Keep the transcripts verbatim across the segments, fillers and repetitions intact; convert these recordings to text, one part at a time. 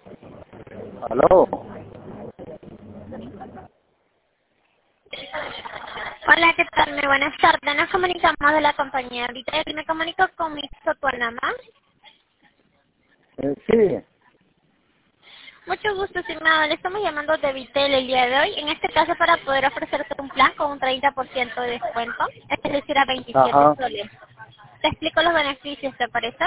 Aló. Hola, ¿qué tal? Muy buenas tardes. Nos comunicamos de la compañía Vitel. Me comunico con mi Sotuanama. Eh, sí. Mucho gusto, estimado. Le estamos llamando de Vitel el día de hoy. En este caso, para poder ofrecerte un plan con un treinta por ciento de descuento, es decir, a veintisiete Ajá. soles. Te explico los beneficios, ¿te parece?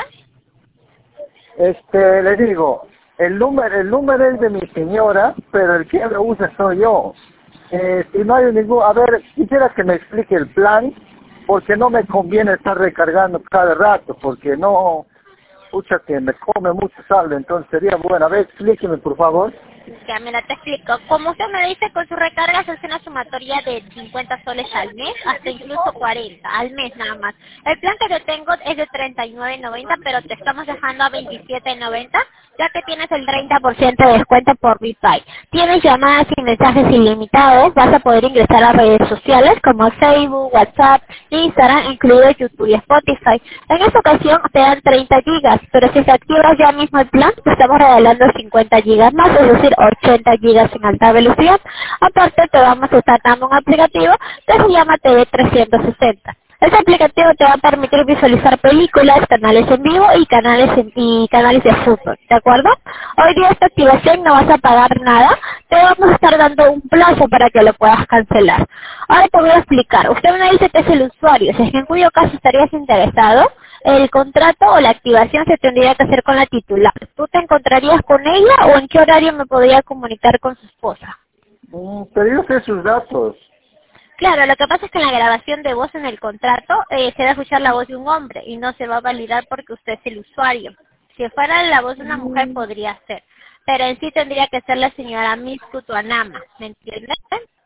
Este, le digo, el número, el número es de mi señora, pero el que lo usa soy yo. Eh, si no hay ningún, a ver, quisiera que me explique el plan, porque no me conviene estar recargando cada rato, porque no, pucha que me come mucho sable, entonces sería bueno. A ver, explíqueme por favor. Ya, mira, te explico. Como usted me dice, con su recarga se hace una sumatoria de cincuenta soles al mes, hasta incluso cuarenta al mes nada más. El plan que yo tengo es de treinta y nueve noventa, pero te estamos dejando a veintisiete noventa, ya que tienes el treinta por ciento de descuento por Wi-Fi. Tienes llamadas y mensajes ilimitados, vas a poder ingresar a redes sociales como Facebook, WhatsApp, Instagram, incluido YouTube y Spotify. En esta ocasión te dan treinta gigas, pero si se activas ya mismo el plan, te estamos regalando cincuenta gigas más, es decir, ochenta gigas en alta velocidad. Aparte te vamos a estar dando un aplicativo que se llama T V trescientos sesenta. Este aplicativo te va a permitir visualizar películas, canales en vivo y canales en- y canales de fútbol, ¿de acuerdo? Hoy día esta activación no vas a pagar nada, te vamos a estar dando un plazo para que lo puedas cancelar. Ahora te voy a explicar. Usted me dice que es el usuario, si es que en cuyo caso estarías interesado, el contrato o la activación se tendría que hacer con la titular. ¿Tú te encontrarías con ella o en qué horario me podría comunicar con su esposa? Mm, pero yo sé sus datos. Claro, lo que pasa es que en la grabación de voz en el contrato eh, se va a escuchar la voz de un hombre y no se va a validar porque usted es el usuario. Si fuera la voz de una mujer podría ser, pero en sí tendría que ser la señora Miss Kutuanama, ¿me entiendes?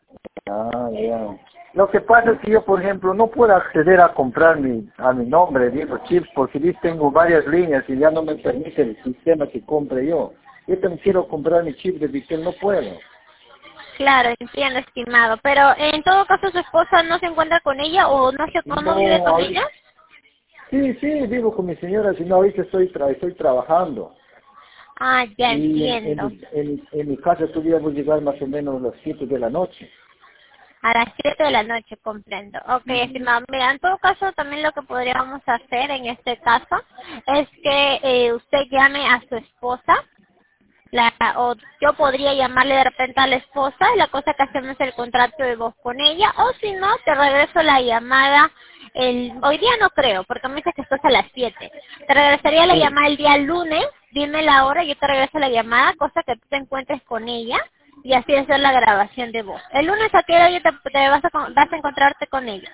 Ah, ya. Lo que pasa es que yo, por ejemplo, no puedo acceder a comprar mi, a mi nombre, digo, chips, porque yo tengo varias líneas y ya no me permite el sistema que compre yo. Yo también quiero comprar mi chip de Vitel, no puedo. Claro, entiendo, estimado, pero en todo caso su esposa no se encuentra con ella o no se o no No, vive con ahorita- ella. sí, sí, vivo con mi señora, si no, ahorita estoy, tra estoy trabajando. Ah, ya Y en, en, entiendo. mi- en, en mi casa tuviéramos llegar más o menos a las siete de la noche. A las siete de la noche, comprendo. Ok, estimado. Mira, en todo caso, también lo que podríamos hacer en este caso es que eh, usted llame a su esposa, la, o yo podría llamarle de repente a la esposa, la cosa que hacemos el contrato de voz con ella, o si no, te regreso la llamada, el hoy día no creo, porque me dice que estás a las siete. Te regresaría la Sí. llamada el día lunes, dime la hora, yo te regreso la llamada, cosa que tú te encuentres con ella, y así hacer la grabación de voz. El lunes a qué hora yo te, te vas, a, con- vas a encontrarte con ella.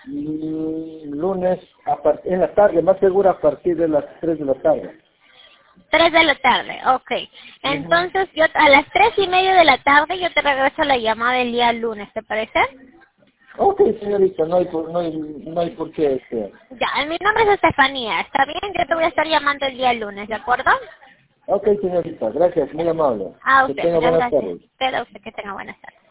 Y lunes, a par- en la tarde, más seguro a partir de las tres de la tarde. Tres de la tarde, ok. Ujú. Entonces yo a las tres y media de la tarde yo te regreso la llamada el día lunes, ¿te parece? Ok, señorita, no hay por, no hay, no hay por qué este. Ya, mi nombre es Estefanía, ¿está bien? Yo te voy a estar llamando el día lunes, ¿de acuerdo? Ok, señorita, gracias, muy amable. A Que usted, tenga muchas buenas gracias. tardes. Pero usted que tenga buenas tardes.